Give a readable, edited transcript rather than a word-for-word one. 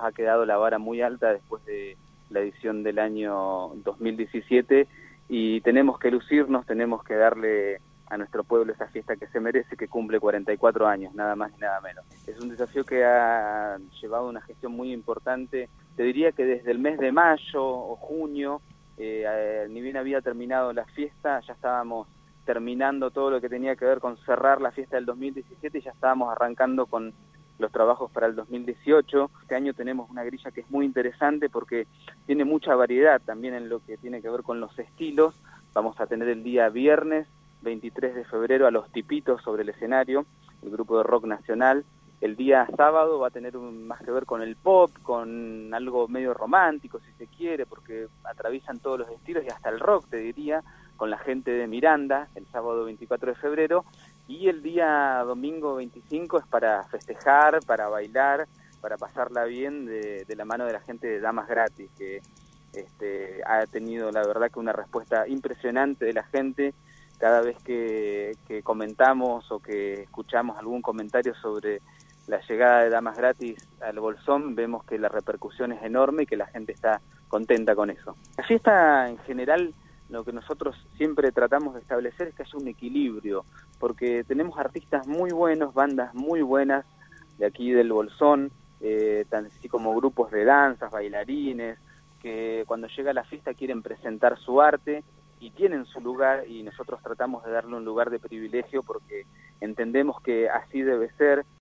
ha quedado la vara muy alta después de la edición del año 2017 y tenemos que lucirnos, tenemos que darle a nuestro pueblo esa fiesta que se merece, que cumple 44 años, nada más ni nada menos. Es un desafío que ha llevado una gestión muy importante, te diría que desde el mes de mayo o junio, ni bien había terminado la fiesta, ya estábamos terminando todo lo que tenía que ver con cerrar la fiesta del 2017 y ya estábamos arrancando con los trabajos para el 2018. Este año tenemos una grilla que es muy interesante porque tiene mucha variedad también en lo que tiene que ver con los estilos. Vamos a tener el día viernes 23 de febrero a Los Tipitos sobre el escenario, el grupo de rock nacional. El día sábado va a tener más que ver con el pop, con algo medio romántico si se quiere, porque atraviesan todos los estilos y hasta el rock, te diría, con la gente de Miranda, el sábado 24 de febrero, y el día domingo 25 es para festejar, para bailar, para pasarla bien de la mano de la gente de Damas Gratis, que ha tenido la verdad que una respuesta impresionante de la gente. Cada vez que comentamos o que escuchamos algún comentario sobre la llegada de Damas Gratis al Bolsón, vemos que la repercusión es enorme y que la gente está contenta con eso. La fiesta en general, lo que nosotros siempre tratamos de establecer es que haya un equilibrio, porque tenemos artistas muy buenos, bandas muy buenas de aquí del Bolsón, tan así como grupos de danzas, bailarines, que cuando llega la fiesta quieren presentar su arte y tienen su lugar, y nosotros tratamos de darle un lugar de privilegio porque entendemos que así debe ser.